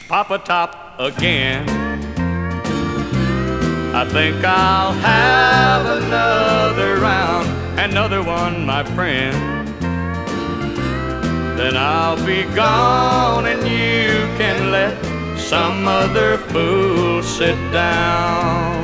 Papa Top again. I think I'll have another round, another one, my friend. Then I'll be gone and you can let some other fool sit down.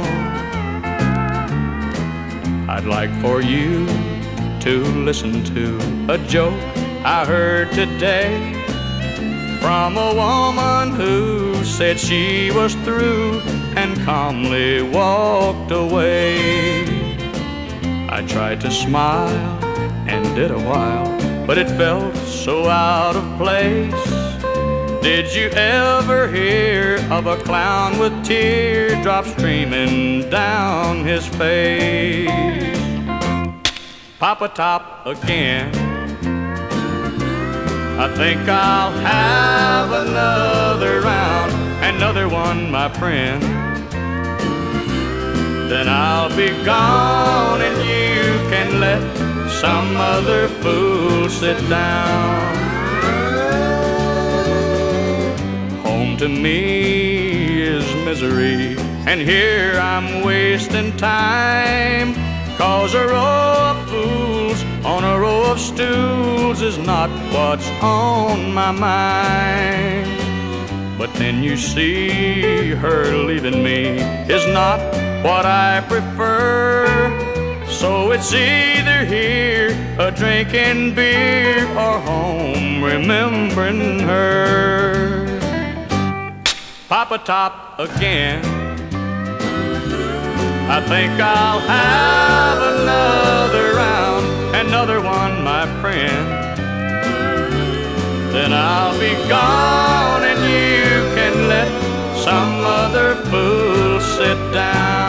I'd like for you to listen to a joke I heard today from a woman who said she was through and calmly walked away. I tried to smile and did a while, but it felt so out of place. Did you ever hear of a clown with teardrops streaming down his face? Papa Top again. I think I'll have another round, another one, my friend. Then I'll be gone and you can let some other fool sit down. Home to me is misery, and here I'm wasting time, 'cause a row of fools on a row of stools is not what's on my mind. But then you see, her leaving me is not what I prefer. So it's either here, a drinking beer, or home remembering her. Papa Top again. I think I'll have another round, another one, my friend. Then I'll be gone and you can let some other fool sit down.